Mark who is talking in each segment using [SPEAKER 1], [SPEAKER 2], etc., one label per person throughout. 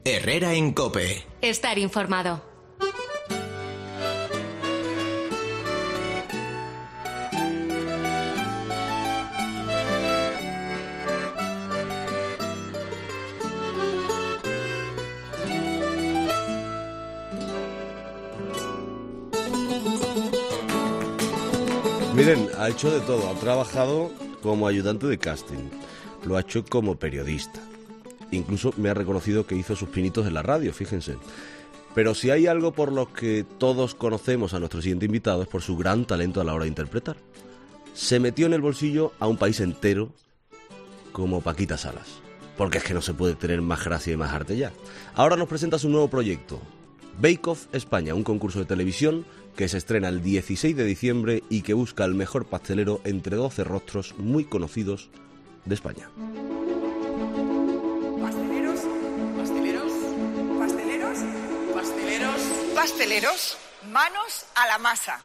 [SPEAKER 1] Herrera en COPE.
[SPEAKER 2] Estar informado.
[SPEAKER 3] Miren, ha hecho de todo. Ha trabajado como ayudante de casting. Lo ha hecho como periodista. Incluso me ha reconocido que hizo sus pinitos en la radio, fíjense. Pero si hay algo por lo que todos conocemos a nuestro siguiente invitado es por su gran talento a la hora de interpretar. Se metió en el bolsillo a un país entero como Paquita Salas. Porque es que no se puede tener más gracia y más arte ya. Ahora nos presenta su nuevo proyecto, Bake Off España, un concurso de televisión que se estrena el 16 de diciembre y que busca al mejor pastelero entre 12 rostros muy conocidos de España.
[SPEAKER 4] Pasteleros, pasteleros, pasteleros, pasteleros, pasteleros, manos a la masa.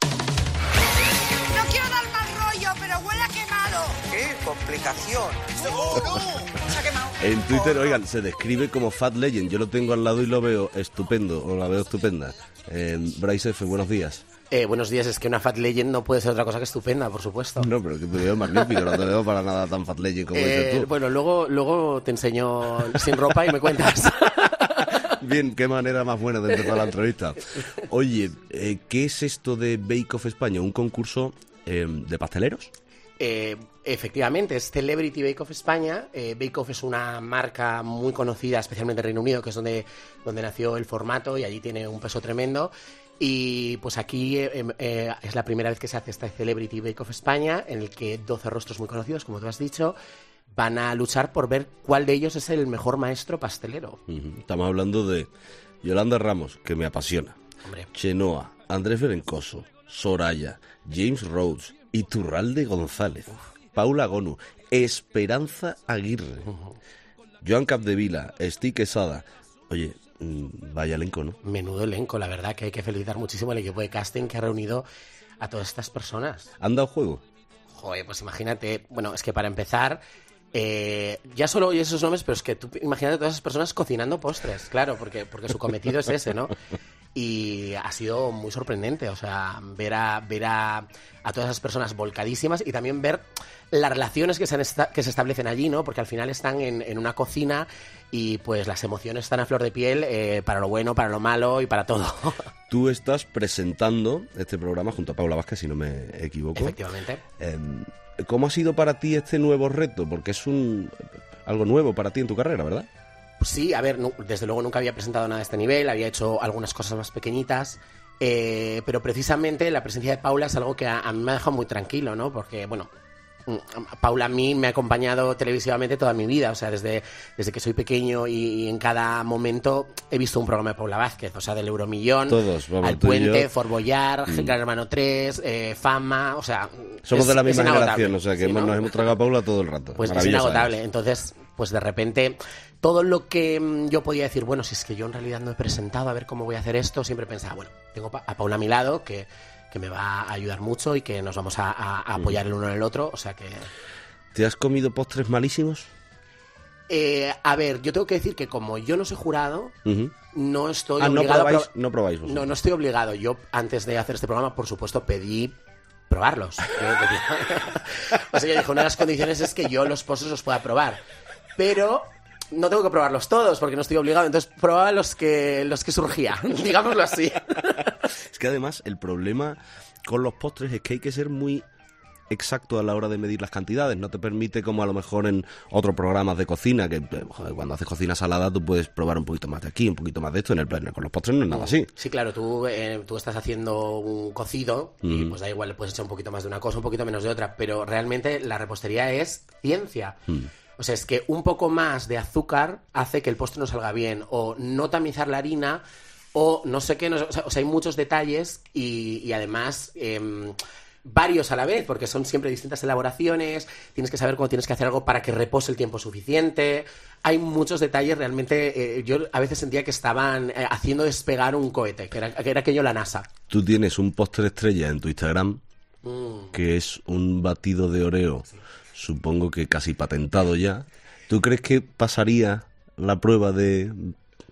[SPEAKER 4] No quiero dar más rollo, pero huele a quemado. ¡Qué complicación! ¡No! Se ha quemado.
[SPEAKER 3] En Twitter, oigan, se describe como Fat Legend. Yo lo tengo al lado y lo veo estupendo, o la veo estupenda. Bryce F., buenos días.
[SPEAKER 5] Buenos días, es que una Fat Legend no puede ser otra cosa que estupenda, por supuesto.
[SPEAKER 3] No, pero que te veo magnífico, no te veo para nada tan Fat Legend como dices tú.
[SPEAKER 5] Bueno, luego te enseño sin ropa y me cuentas.
[SPEAKER 3] Bien, qué manera más buena de empezar la entrevista. Oye, ¿qué es esto de Bake Off España? ¿Un concurso de pasteleros?
[SPEAKER 5] Efectivamente, es Celebrity Bake Off España. Bake Off es una marca muy conocida, especialmente en Reino Unido, que es donde nació el formato y allí tiene un peso tremendo. Y pues aquí es la primera vez que se hace esta Celebrity Bake Off España, en el que 12 rostros muy conocidos, como tú has dicho, van a luchar por ver cuál de ellos es el mejor maestro pastelero.
[SPEAKER 3] Estamos hablando de Yolanda Ramos, que me apasiona.
[SPEAKER 5] Hombre.
[SPEAKER 3] Chenoa, Andrés Berencoso, Soraya, James Rhodes, Iturralde González, Paula Gonu, Esperanza Aguirre, Joan Capdevila, Esti Quesada. Oye, vaya elenco, ¿no?
[SPEAKER 5] Menudo elenco, la verdad que hay que felicitar muchísimo al equipo de casting que ha reunido a todas estas personas.
[SPEAKER 3] ¿Han dado juego?
[SPEAKER 5] Joder, pues imagínate, bueno, es que para empezar, ya solo oye esos nombres, pero es que tú imagínate a todas esas personas cocinando postres, claro, porque su cometido es ese, ¿no? Y ha sido muy sorprendente, o sea, ver a todas esas personas volcadísimas y también ver las relaciones que se establecen allí, ¿no? Porque al final están en una cocina y pues las emociones están a flor de piel, para lo bueno, para lo malo y para todo.
[SPEAKER 3] Tú estás presentando este programa junto a Paula Vázquez, si no me equivoco.
[SPEAKER 5] Efectivamente.
[SPEAKER 3] ¿Cómo ha sido para ti este nuevo reto? Porque es algo nuevo para ti en tu carrera, ¿verdad?
[SPEAKER 5] Sí, a ver, desde luego nunca había presentado nada de este nivel, había hecho algunas cosas más pequeñitas, pero precisamente la presencia de Paula es algo que a mí me ha dejado muy tranquilo, ¿no? Porque, bueno, Paula a mí me ha acompañado televisivamente toda mi vida, o sea, desde que soy pequeño y en cada momento he visto un programa de Paula Vázquez, o sea, del Euromillón,
[SPEAKER 3] todos, vamos,
[SPEAKER 5] Al Puente, Fort Boyard, Gran Hermano 3, Fama, o sea...
[SPEAKER 3] Somos de la misma
[SPEAKER 5] inagotable,
[SPEAKER 3] generación, o sea, que
[SPEAKER 5] ¿sí, no?
[SPEAKER 3] nos hemos tragado a Paula todo el rato.
[SPEAKER 5] Pues es inagotable, entonces, pues de repente... Todo lo que yo podía decir, bueno, si es que yo en realidad no he presentado, a ver cómo voy a hacer esto, siempre pensaba, bueno, tengo a Paula a mi lado, que me va a ayudar mucho y que nos vamos a apoyar el uno en el otro, o sea que...
[SPEAKER 3] ¿Te has comido postres malísimos?
[SPEAKER 5] A ver, yo tengo que decir que como yo no soy jurado, no estoy obligado
[SPEAKER 3] no probáis vosotros.
[SPEAKER 5] No estoy obligado. Yo, antes de hacer este programa, por supuesto, pedí probarlos. O sea, yo dije, una de las condiciones es que yo los postres los pueda probar, pero... No tengo que probarlos todos porque no estoy obligado, entonces probaba los que surgía, digámoslo así.
[SPEAKER 3] Es que además el problema con los postres es que hay que ser muy exacto a la hora de medir las cantidades. No te permite, como a lo mejor en otros programas de cocina, que joder, cuando haces cocina salada tú puedes probar un poquito más de aquí, un poquito más de esto. En el plan, con los postres no es nada así. Sí,
[SPEAKER 5] claro, tú estás haciendo un cocido y pues da igual, le puedes echar un poquito más de una cosa, un poquito menos de otra, pero realmente la repostería es ciencia. O sea, es que un poco más de azúcar hace que el postre no salga bien, o no tamizar la harina, o no sé qué, o sea, hay muchos detalles y además varios a la vez, porque son siempre distintas elaboraciones, tienes que saber cómo tienes que hacer algo para que repose el tiempo suficiente, hay muchos detalles realmente, yo a veces sentía que estaban haciendo despegar un cohete, que era aquello la NASA.
[SPEAKER 3] Tú tienes un postre estrella en tu Instagram, que es un batido de Oreo, sí. Supongo que casi patentado ya. ¿Tú crees que pasaría la prueba de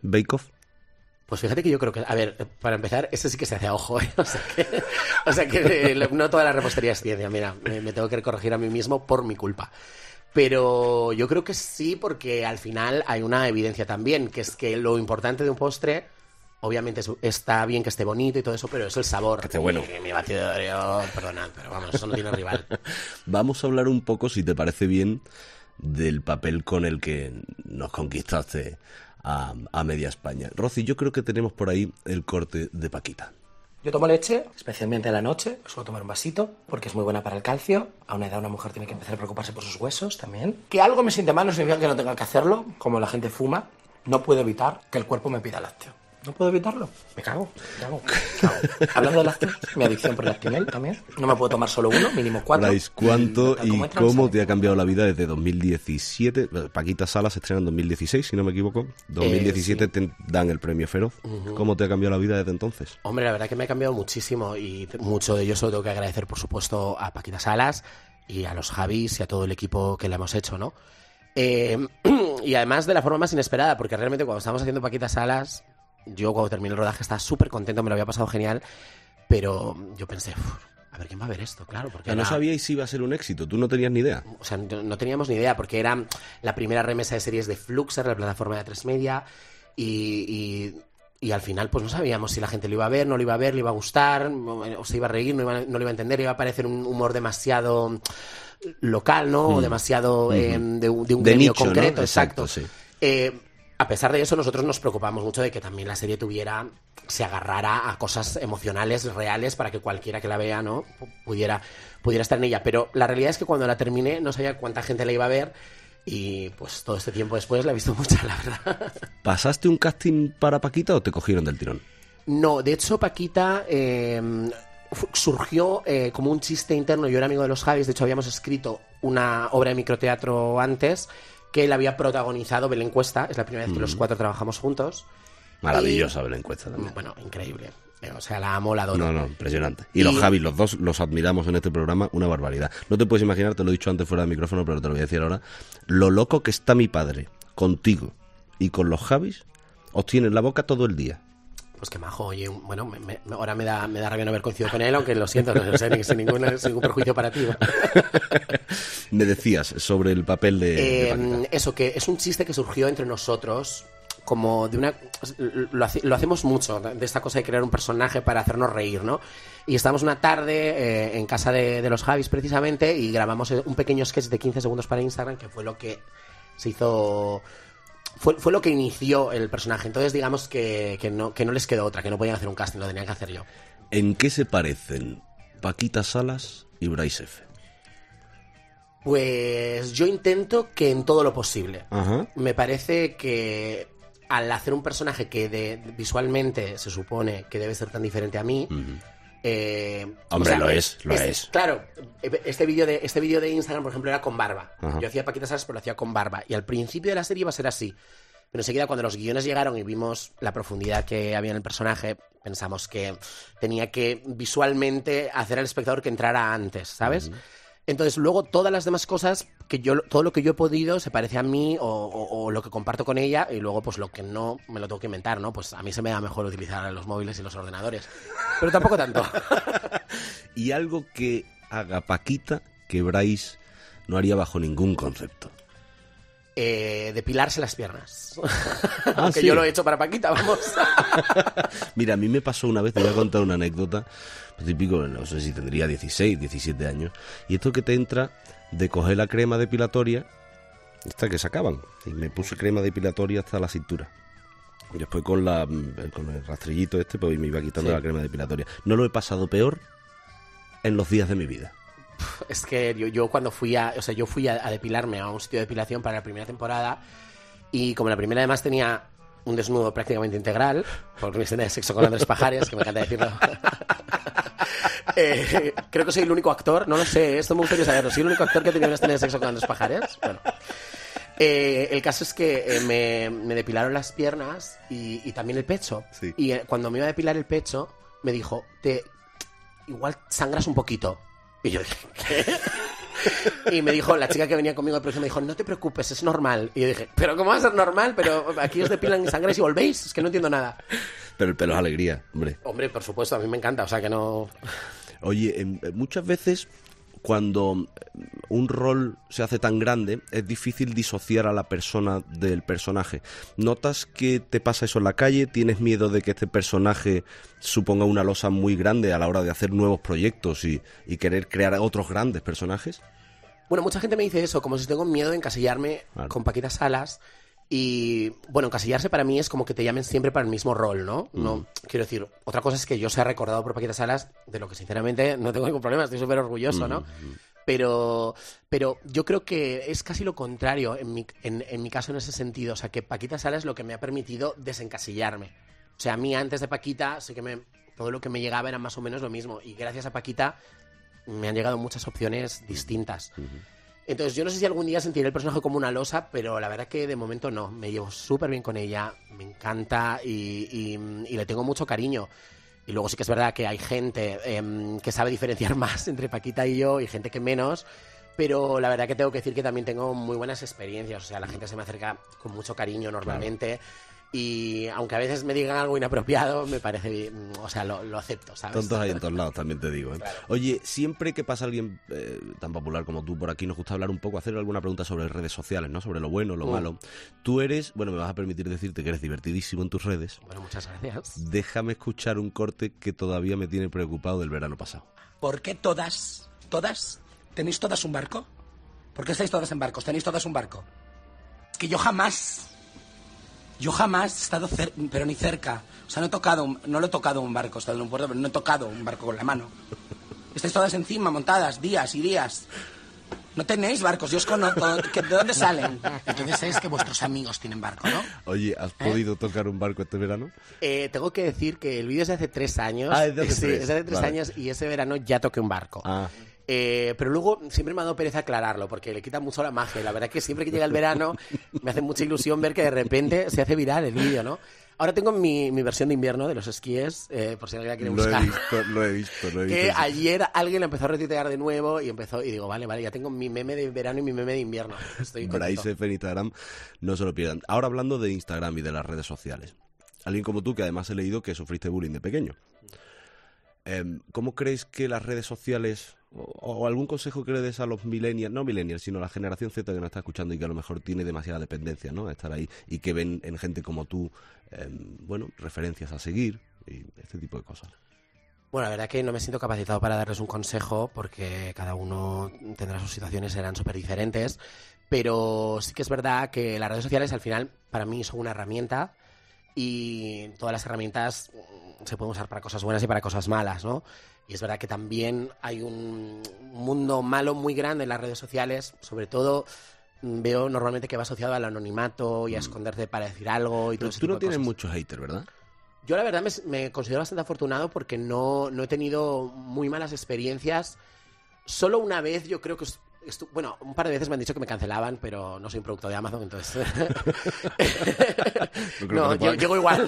[SPEAKER 3] Bake Off?
[SPEAKER 5] Pues fíjate que yo creo que, a ver, para empezar, ese sí que se hace a ojo, ¿eh? O sea que no toda la repostería es ciencia, mira, me tengo que corregir a mí mismo por mi culpa. Pero yo creo que sí, porque al final hay una evidencia también, que es que lo importante de un postre, obviamente está bien que esté bonito y todo eso, pero es el sabor.
[SPEAKER 3] Que esté bueno.
[SPEAKER 5] Mi batido de Oreo, perdonad, pero vamos, eso no tiene rival.
[SPEAKER 3] Vamos a hablar un poco, si te parece bien, del papel con el que nos conquistaste a media España. Rosy, yo creo que tenemos por ahí el corte de Paquita.
[SPEAKER 1] Yo tomo leche, especialmente a la noche, suelo tomar un vasito, porque es muy buena para el calcio. A una edad una mujer tiene que empezar a preocuparse por sus huesos también. Que algo me siente mal no significa que no tenga que hacerlo, como la gente fuma. No puedo evitar que el cuerpo me pida lácteo. No puedo evitarlo. Me cago. Hablando de lácteos, mi adicción por el Actimel también. No me puedo tomar solo uno, mínimo 4.
[SPEAKER 3] Bryce, ¿cuánto y cómo te ha cambiado la vida desde 2017? Paquita Salas se estrena en 2016, si no me equivoco. 2017 sí. Te dan el premio Feroz. ¿Cómo te ha cambiado la vida desde entonces?
[SPEAKER 5] Hombre, la verdad que me ha cambiado muchísimo y mucho de ello se lo tengo que agradecer, por supuesto, a Paquita Salas y a los Javis y a todo el equipo que le hemos hecho, ¿no? Y además de la forma más inesperada, porque realmente cuando estábamos haciendo Paquita Salas, yo cuando terminé el rodaje estaba súper contento, me lo había pasado genial, pero yo pensé, a ver quién va a ver esto, claro. Porque
[SPEAKER 3] no sabíais si iba a ser un éxito, tú no tenías ni idea.
[SPEAKER 5] O sea, no teníamos ni idea, porque era la primera remesa de series de Fluxer, la plataforma de A3 Media, y al final pues no sabíamos si la gente lo iba a ver, no lo iba a ver, le iba a gustar, o se iba a reír, no lo iba a entender, iba a parecer un humor demasiado local, ¿no? O demasiado de un gremio
[SPEAKER 3] nicho,
[SPEAKER 5] concreto,
[SPEAKER 3] ¿no? Exacto, sí.
[SPEAKER 5] A pesar de eso, nosotros nos preocupamos mucho de que también la serie se agarrara a cosas emocionales, reales, para que cualquiera que la vea, ¿no? pudiera estar en ella. Pero la realidad es que cuando la terminé no sabía cuánta gente la iba a ver y pues todo este tiempo después la he visto mucha, la verdad.
[SPEAKER 3] ¿Pasaste un casting para Paquita o te cogieron del tirón?
[SPEAKER 5] No, de hecho Paquita surgió como un chiste interno. Yo era amigo de los Javis, de hecho habíamos escrito una obra de microteatro antes que él había protagonizado. Belén Cuesta, es la primera vez que los 4 trabajamos juntos.
[SPEAKER 3] Maravillosa Belén Cuesta también.
[SPEAKER 5] Bueno, increíble. O sea, la amo, la adoro.
[SPEAKER 3] No, impresionante. Y los Javis, los dos, los admiramos en este programa, una barbaridad. No te puedes imaginar, te lo he dicho antes fuera del micrófono, pero te lo voy a decir ahora, lo loco que está mi padre contigo y con los Javis, os tiene en la boca todo el día.
[SPEAKER 5] Pues qué majo, oye, bueno, ahora me da rabia no haber coincidido con él, aunque lo siento, no sé, sin ningún perjuicio para ti.
[SPEAKER 3] Me decías sobre el papel de
[SPEAKER 5] eso, que es un chiste que surgió entre nosotros, como de una... Lo hacemos mucho, de esta cosa de crear un personaje para hacernos reír, ¿no? Y estábamos una tarde en casa de los Javis, precisamente, y grabamos un pequeño sketch de 15 segundos para Instagram, que fue lo que se hizo... Fue lo que inició el personaje. Entonces digamos que no les quedó otra, que no podían hacer un casting, lo tenían que hacer yo.
[SPEAKER 3] ¿En qué se parecen Paquita Salas y Bryce F?
[SPEAKER 5] Pues yo intento que en todo lo posible.
[SPEAKER 3] Ajá.
[SPEAKER 5] Me parece que al hacer un personaje que visualmente se supone que debe ser tan diferente a mí...
[SPEAKER 3] Hombre, o sea, lo es.
[SPEAKER 5] Claro, este vídeo de Instagram, por ejemplo, era con barba.
[SPEAKER 3] Ajá.
[SPEAKER 5] Yo hacía Paquita Salas, pero lo hacía con barba. Y al principio de la serie iba a ser así. Pero enseguida, cuando los guiones llegaron y vimos la profundidad que había en el personaje, pensamos que tenía que visualmente hacer al espectador que entrara antes, ¿sabes? Entonces, luego todas las demás cosas, todo lo que yo he podido se parece a mí o lo que comparto con ella, y luego pues lo que no me lo tengo que inventar, ¿no? Pues a mí se me da mejor utilizar los móviles y los ordenadores. Pero tampoco tanto.
[SPEAKER 3] Y algo que haga Paquita que Bryce no haría bajo ningún concepto.
[SPEAKER 5] Depilarse las piernas.
[SPEAKER 3] Que
[SPEAKER 5] ¿sí? Yo lo he hecho para Paquita, vamos.
[SPEAKER 3] Mira, a mí me pasó una vez, te voy a contar una anécdota, típico, no sé si tendría 16, 17 años, y esto que te entra de coger la crema depilatoria, esta que sacaban, y me puse crema depilatoria hasta la cintura. Y después con el rastrillito pues me iba quitando la crema depilatoria. No lo he pasado peor en los días de mi vida.
[SPEAKER 5] Es que yo cuando fui a depilarme a un sitio de depilación para la primera temporada, y como la primera además tenía un desnudo prácticamente integral, por mi escena de sexo con Andrés Pajares, que me encanta decirlo. Creo que soy el único actor, no lo sé, esto me gustaría saberlo, soy el único actor que ha tenido una escena de sexo con Andrés Pajares. Bueno. El caso es que me depilaron las piernas y también el pecho.
[SPEAKER 3] Sí.
[SPEAKER 5] Y cuando me iba a depilar el pecho, me dijo, igual sangras un poquito. Y yo dije, ¿qué? Y me dijo, la chica que venía conmigo de producción me dijo, no te preocupes, es normal. Y yo dije, ¿pero cómo va a ser normal? Pero aquí os depilan sangre si volvéis, es que no entiendo nada.
[SPEAKER 3] Pero el pelo es alegría, hombre.
[SPEAKER 5] Hombre, por supuesto, a mí me encanta, o sea que no...
[SPEAKER 3] Oye, muchas veces cuando un rol se hace tan grande es difícil disociar a la persona del personaje. ¿Notas que te pasa eso en la calle? ¿Tienes miedo de que este personaje suponga una losa muy grande a la hora de hacer nuevos proyectos y querer crear otros grandes personajes?
[SPEAKER 5] Bueno, mucha gente me dice eso, como si tengo miedo de encasillarme con Paquita Salas. Y, bueno, encasillarse para mí es como que te llamen siempre para el mismo rol, ¿no? No, quiero decir, otra cosa es que yo sea recordado por Paquita Salas, de lo que sinceramente no tengo ningún problema, estoy súper orgulloso, ¿no? Pero yo creo que es casi lo contrario en mi caso en ese sentido. O sea, que Paquita Salas es lo que me ha permitido desencasillarme. O sea, a mí antes de Paquita, sé que todo lo que me llegaba era más o menos lo mismo. Y gracias a Paquita me han llegado muchas opciones distintas. Entonces, yo no sé si algún día sentiré el personaje como una losa, pero la verdad que de momento no. Me llevo súper bien con ella, me encanta y le tengo mucho cariño. Y luego sí que es verdad que hay gente que sabe diferenciar más entre Paquita y yo y gente que menos, pero la verdad que tengo que decir que también tengo muy buenas experiencias. O sea, la gente se me acerca con mucho cariño normalmente. Y aunque a veces me digan algo inapropiado, me parece bien, o sea, lo acepto, ¿sabes?
[SPEAKER 3] Tontos hay en todos lados, también te digo, ¿eh?
[SPEAKER 5] Claro.
[SPEAKER 3] Oye, siempre que pasa alguien tan popular como tú por aquí, nos gusta hablar un poco, hacer alguna pregunta sobre redes sociales, ¿no? Sobre lo bueno, lo malo. Tú eres, bueno, me vas a permitir decirte que eres divertidísimo en tus redes.
[SPEAKER 5] Bueno, muchas gracias.
[SPEAKER 3] Déjame escuchar un corte que todavía me tiene preocupado del verano pasado.
[SPEAKER 1] ¿Por qué todas, tenéis todas un barco? ¿Por qué estáis todas en barcos? ¿Tenéis todas un barco? Es que yo jamás he estado pero ni cerca. O sea, no lo he tocado un barco, he estado en un puerto, pero no he tocado un barco con la mano. Estáis todas encima, montadas, días y días. No tenéis barcos, yo os conozco. ¿De dónde salen? Entonces es que vuestros amigos tienen barco, ¿no?
[SPEAKER 3] Oye, ¿has podido tocar un barco este verano?
[SPEAKER 5] Tengo que decir que el vídeo es de hace 3 años.
[SPEAKER 3] Ah, es de hace 3.
[SPEAKER 5] Es de hace 3 años y ese verano ya toqué un barco.
[SPEAKER 3] Ah.
[SPEAKER 5] Pero luego siempre me ha dado pereza aclararlo porque le quita mucho la magia. Y la verdad es que siempre que llega el verano me hace mucha ilusión ver que de repente se hace viral el vídeo, ¿no? Ahora tengo mi versión de invierno de los esquíes, por si alguien la quiere buscar.
[SPEAKER 3] Lo he visto.
[SPEAKER 5] Que ayer alguien la empezó a retuitear de nuevo y digo, vale, ya tengo mi meme de verano y mi meme de invierno. Estoy contento.
[SPEAKER 3] Bryce F en Instagram, no se lo pierdan. Ahora hablando de Instagram y de las redes sociales. Alguien como tú, que además he leído que sufriste bullying de pequeño. ¿Cómo crees que las redes sociales, o algún consejo que le des a los millennials, no millennials, sino a la generación Z que nos está escuchando y que a lo mejor tiene demasiada dependencia, ¿no?, a estar ahí, y que ven en gente como tú, referencias a seguir y este tipo de cosas?
[SPEAKER 5] Bueno, la verdad que no me siento capacitado para darles un consejo porque cada uno tendrá sus situaciones, serán súper diferentes, pero sí que es verdad que las redes sociales al final para mí son una herramienta y todas las herramientas se pueden usar para cosas buenas y para cosas malas, ¿no? Y es verdad que también hay un mundo malo muy grande en las redes sociales, sobre todo veo normalmente que va asociado al anonimato y a esconderte para decir algo y todo eso.
[SPEAKER 3] Tú no tienes muchos haters, ¿verdad?
[SPEAKER 5] Yo la verdad me considero bastante afortunado porque no he tenido muy malas experiencias. Solo una vez yo creo que... Bueno, un par de veces me han dicho que me cancelaban, pero no soy un producto de Amazon, entonces... No, llego igual.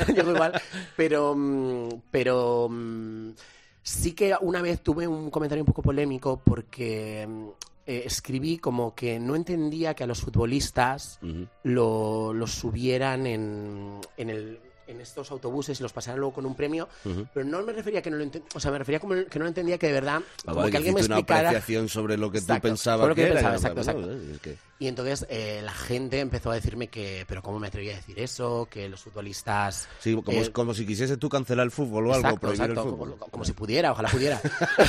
[SPEAKER 5] Pero sí que una vez tuve un comentario un poco polémico porque escribí como que no entendía que a los futbolistas los subieran en estos autobuses y los pasaran luego con un premio, pero no me refería a que no lo entendía, o sea, me refería como que no lo entendía, que de verdad, como que alguien me explicara
[SPEAKER 3] una apreciación sobre lo que
[SPEAKER 5] exacto,
[SPEAKER 3] tú pensabas
[SPEAKER 5] sobre lo que
[SPEAKER 3] que
[SPEAKER 5] yo
[SPEAKER 3] era,
[SPEAKER 5] pensaba, exacto.
[SPEAKER 3] Es que...
[SPEAKER 5] Y entonces la gente empezó a decirme pero cómo me atrevía a decir eso, que los futbolistas...
[SPEAKER 3] Sí, como si quisieses tú cancelar el fútbol o algo, prohibir el fútbol.
[SPEAKER 5] Como si pudiera, ojalá pudiera.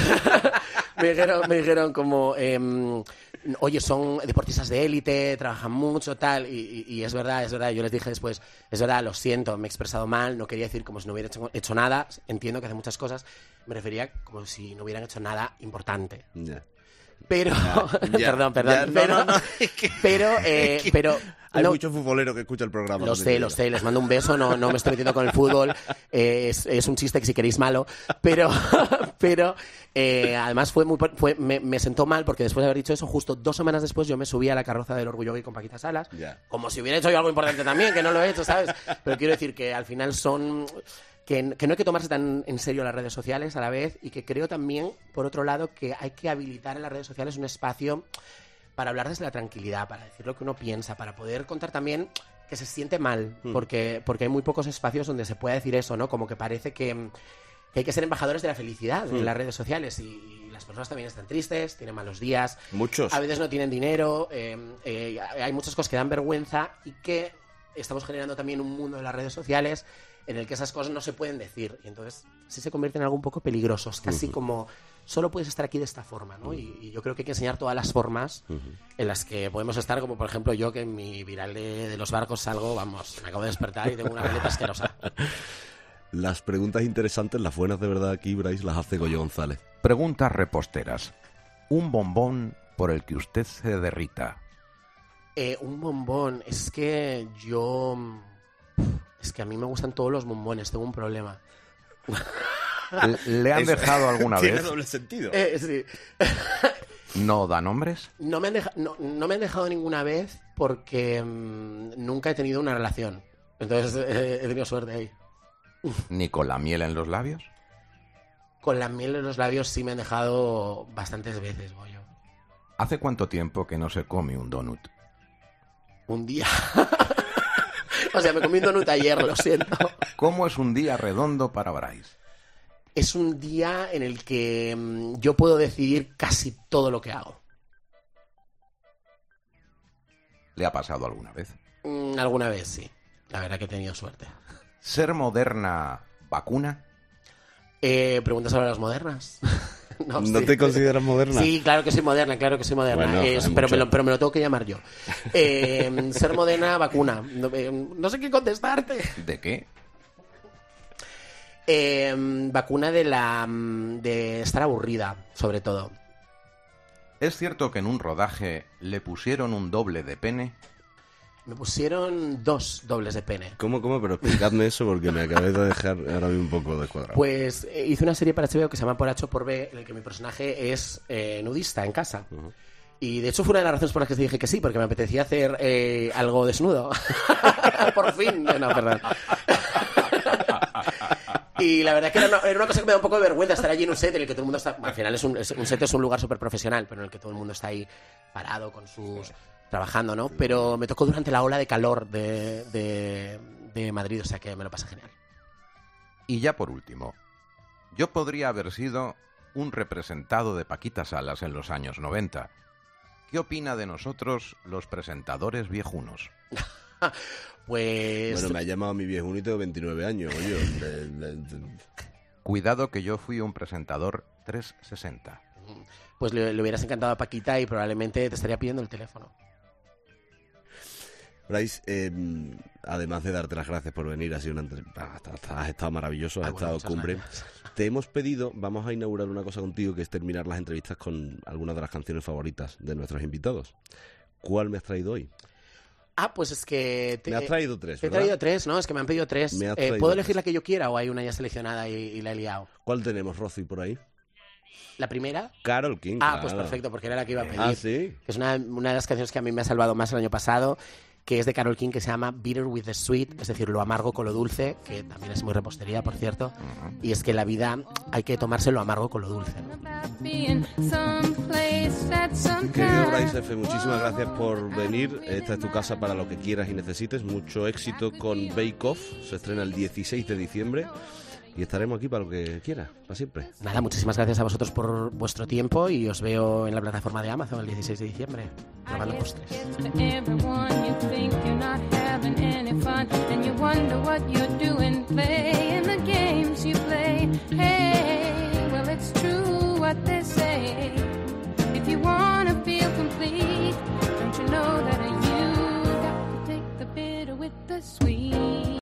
[SPEAKER 5] me dijeron como... oye, son deportistas de élite, trabajan mucho, tal, y es verdad, yo les dije después, es verdad, lo siento, me he expresado mal, no quería decir como si no hubiera hecho nada, entiendo que hace muchas cosas, me refería como si no hubieran hecho nada importante.
[SPEAKER 3] Yeah.
[SPEAKER 5] Pero, perdón, pero
[SPEAKER 3] hay
[SPEAKER 5] no,
[SPEAKER 3] muchos futboleros que escuchan el programa.
[SPEAKER 5] Lo sé, les mando un beso, no me estoy metiendo con el fútbol, es un chiste que si queréis malo, pero además me sentó mal porque después de haber dicho eso, justo 2 semanas después yo me subí a la carroza del Orgullo Gay con Paquita Salas, como si hubiera hecho yo algo importante también, que no lo he hecho, ¿sabes? Pero quiero decir que al final son... que no hay que tomarse tan en serio las redes sociales a la vez, y que creo también, por otro lado, que hay que habilitar en las redes sociales un espacio para hablar desde la tranquilidad, para decir lo que uno piensa, para poder contar también que se siente mal, porque hay muy pocos espacios donde se pueda decir eso, ¿no? Como que parece que hay que ser embajadores de la felicidad en las redes sociales, y las personas también están tristes, tienen malos días,
[SPEAKER 3] Muchos.
[SPEAKER 5] a veces no tienen dinero, hay muchas cosas que dan vergüenza, y que estamos generando también un mundo de las redes sociales en el que esas cosas no se pueden decir, y entonces sí se convierten en algo un poco peligrosos, casi como solo puedes estar aquí de esta forma, ¿no? Y yo creo que hay que enseñar todas las formas en las que podemos estar, como por ejemplo yo, que en mi viral de los barcos salgo, vamos, me acabo de despertar y tengo una caleta asquerosa.
[SPEAKER 3] Las preguntas interesantes, las buenas de verdad aquí, Bryce, las hace Goyo González.
[SPEAKER 2] Preguntas reposteras. Un bombón por el que usted se derrita.
[SPEAKER 5] Un bombón, es que a mí me gustan todos los bombones, tengo un problema.
[SPEAKER 2] ¿Le han dejado alguna
[SPEAKER 3] Tiene
[SPEAKER 2] vez?
[SPEAKER 3] doble sentido.
[SPEAKER 5] Sí.
[SPEAKER 2] ¿No da nombres?
[SPEAKER 5] No me han dejado ninguna vez porque nunca he tenido una relación. Entonces he tenido suerte ahí.
[SPEAKER 2] ¿Ni con la miel en los labios?
[SPEAKER 5] Con la miel en los labios sí me han dejado bastantes veces, Goyo.
[SPEAKER 2] ¿Hace cuánto tiempo que no se come un donut?
[SPEAKER 5] Un día. O sea, me comí un donut ayer, lo siento.
[SPEAKER 2] ¿Cómo es un día redondo para Bryce?
[SPEAKER 5] Es un día en el que yo puedo decidir casi todo lo que hago.
[SPEAKER 2] ¿Le ha pasado alguna vez?
[SPEAKER 5] Alguna vez sí. La verdad que he tenido suerte.
[SPEAKER 2] ¿Ser moderna vacuna?
[SPEAKER 5] ¿Preguntas sobre las modernas?
[SPEAKER 3] ¿No
[SPEAKER 5] sí.
[SPEAKER 3] te consideras moderna?
[SPEAKER 5] Sí, claro que soy moderna.
[SPEAKER 3] Bueno,
[SPEAKER 5] pero me lo tengo que llamar yo. Ser moderna, vacuna. No sé qué contestarte.
[SPEAKER 2] ¿De qué?
[SPEAKER 5] Vacuna de estar aburrida, sobre todo.
[SPEAKER 2] ¿Es cierto que en un rodaje le pusieron un doble de pene?
[SPEAKER 5] Me pusieron 2 dobles de pene.
[SPEAKER 3] ¿Cómo? Pero explicadme eso porque me acabé de dejar ahora mismo un poco descuadrado.
[SPEAKER 5] Pues hice una serie para HBO que se llama Por H o por B, en el que mi personaje es nudista en casa. Y de hecho fue una de las razones por las que te dije que sí, porque me apetecía hacer algo desnudo. Por fin. No, perdón. Y la verdad es que era una cosa que me da un poco de vergüenza estar allí en un set en el que todo el mundo está... Al final un set es un lugar súper profesional, pero en el que todo el mundo está ahí parado con sus... trabajando, ¿no? Pero me tocó durante la ola de calor de Madrid, o sea que me lo pasé genial.
[SPEAKER 2] Y ya por último, yo podría haber sido un representado de Paquita Salas en los años 90. ¿Qué opina de nosotros los presentadores viejunos?
[SPEAKER 5] Pues...
[SPEAKER 3] Bueno, me ha llamado mi viejunito de 29 años, oye.
[SPEAKER 2] Cuidado que yo fui un presentador 360.
[SPEAKER 5] Pues le hubieras encantado a Paquita y probablemente te estaría pidiendo el teléfono.
[SPEAKER 3] Bryce, además de darte las gracias por venir, has estado maravilloso, has estado cumbre.
[SPEAKER 5] Gracias.
[SPEAKER 3] Te hemos pedido, vamos a inaugurar una cosa contigo, que es terminar las entrevistas con algunas de las canciones favoritas de nuestros invitados. ¿Cuál me has traído hoy?
[SPEAKER 5] Pues es que...
[SPEAKER 3] Me has traído 3,
[SPEAKER 5] Te he
[SPEAKER 3] ¿verdad?
[SPEAKER 5] traído 3, ¿no? Es que me han pedido 3.
[SPEAKER 3] Me has traído
[SPEAKER 5] ¿Puedo
[SPEAKER 3] 3.
[SPEAKER 5] elegir la que yo quiera o hay una ya seleccionada y la he liado?
[SPEAKER 3] ¿Cuál tenemos, Rosy, por ahí?
[SPEAKER 5] ¿La primera?
[SPEAKER 3] Carole King.
[SPEAKER 5] Pues
[SPEAKER 3] claro.
[SPEAKER 5] perfecto, porque era la que iba a pedir.
[SPEAKER 3] Ah, ¿sí?
[SPEAKER 5] Que es una de las canciones que a mí me ha salvado más el año pasado, que es de Carole King, que se llama Bitter with the Sweet, es decir, lo amargo con lo dulce, que también es muy repostería, por cierto. Y es que en la vida hay que tomarse lo amargo con lo dulce, ¿no?
[SPEAKER 3] Querido Bryce F., muchísimas gracias por venir. Esta es tu casa para lo que quieras y necesites. Mucho éxito con Bake Off. Se estrena el 16 de diciembre. Y estaremos aquí para lo que quieras, para siempre.
[SPEAKER 5] Nada, muchísimas gracias a vosotros por vuestro tiempo y os veo en la plataforma de Amazon el 16 de diciembre, probando postres.
[SPEAKER 6] To everyone, you think you're not having any fun, and you wonder what you're doing there.